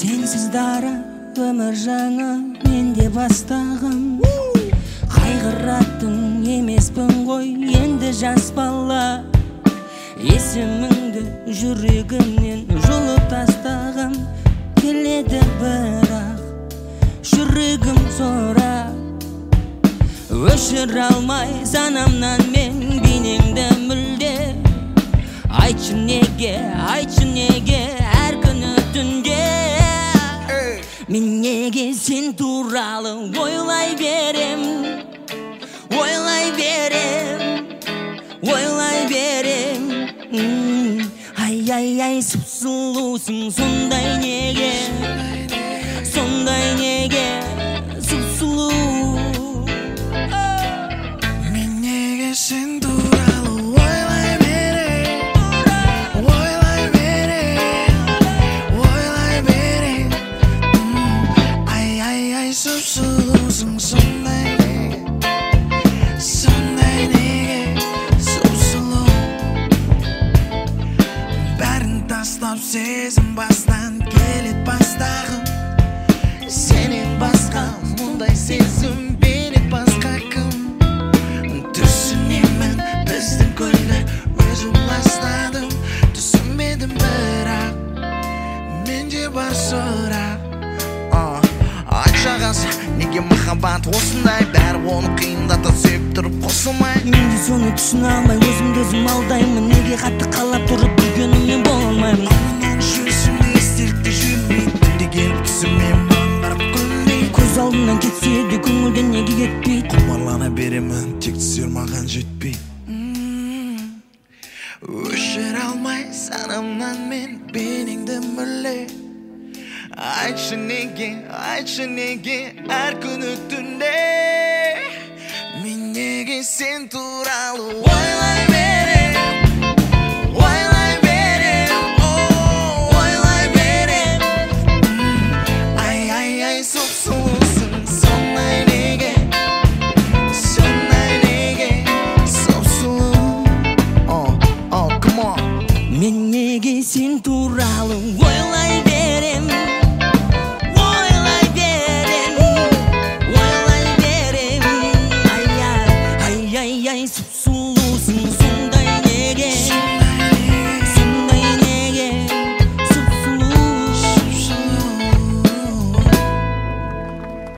Sensiz dara өмір жаңа менде бастағым. Қайғыратын емеспін ғой енді жас бала. Есіміңді жүрегімнен жұлып тастағым келеді, бірақ жүрегім сора. Өшіре алмай санамнан мен бейнеңді мүлде. Айтшы неге әр күні түнде мен неге сен туралы ойлай берем. Ай, сұп-сұлусың, сондай неге сұп-сұлу. Мен неге сен туралы ойлай берем. Ай, сұп-сұлусың, сондай неге сұп-сұлу. Бәрін тастап сезім бастан келет бастағым. Сенен басқа мұндай сезім берет басқа кім? Түсінемін біздің көлді өзім ластадым. Түсінбедім бірақ менде бар сұрақ. Айтшы ағасы, неге махаббат осындай? Бәрі оны қиындата сүйіп тұрып қосылмай. Мен де соны түсіне алмай өзімді өзім алдаймын. Неге қатты қалап тұрып жүргеніммен бола алмаймын. Оның жүрсімде естелікте жүрмейді деген түсіммен барып күлмейді. Көз алдымнан кетсе де көңілден неге кетпейді. Құмарлана беремін, тек түсер маған жетпей. Өшіре алмай санамнан мен бейнеңді мүлде. Айтшы неге әр күні түнде мен неге сен туралы